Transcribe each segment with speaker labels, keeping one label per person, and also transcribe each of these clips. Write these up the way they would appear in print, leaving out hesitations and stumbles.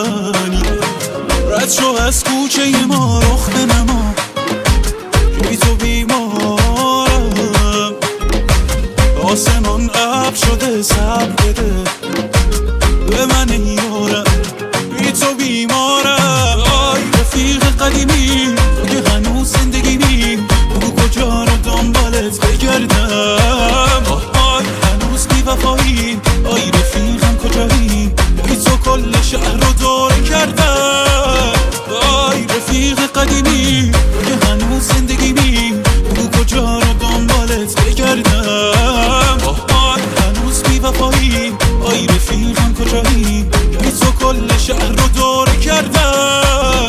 Speaker 1: منی. رد شو از کوچه ما رخ نما که بی تو بیمارم. آسمان ابر شده صبر بده به من یارم، بی تو بیمارم. آی رفیق قدیمی تو که هنوز زندگیمی، بگو کجا رو دنبالت بگردم. آی هنوز بی وفایی، آی رفیقم کجایی، بی تو کل شهر رو دور کردم. آی رفیق قدیمی تو که هنوز زندگیمی، بگو کجا رو دنبالت بگردم. آی هنوز بی وفایی، آی رفیقم کجایی، بی تو کل شهر رو دور کردم.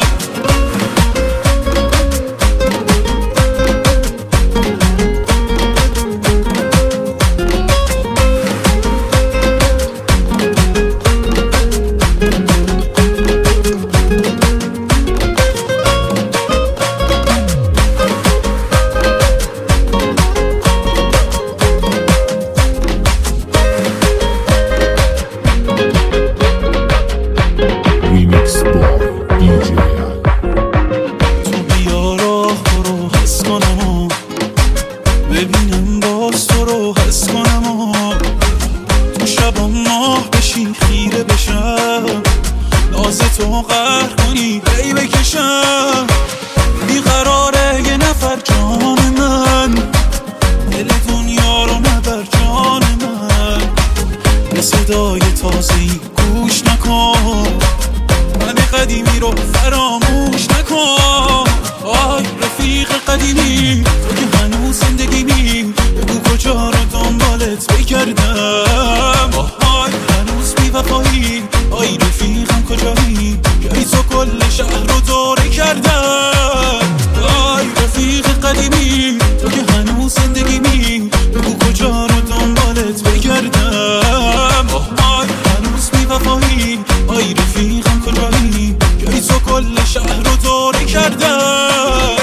Speaker 1: ببینم باز تو رو حس کنم و تو شبا ماه بشی خیره بشم، ناز تو قهر کنی هی بکشم. بیقراره یه نفر جان من، دل دنیا رو نبر جان من. به صدای تازه‌ای گوش نکن، من قدیمی رو فراموش نکن. آی رفیق قدیمی تو که هنوز زندگیمی، بگو کجا رو دنبالت بگردم. آی هنوز بی وفایی، آی رفیقم کجایی، که تو کل شهر رو دوره کردم. آی رفیق قدیمی تو که هنوز زندگیمی، بگو کجا رو دنبالت بگردم. آی هنوز بی وفایی، آی رفیقم کجایی، که تو کل شهر رو دوره کردم.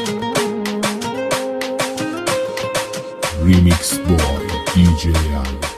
Speaker 2: Remix Boy DJ Ali.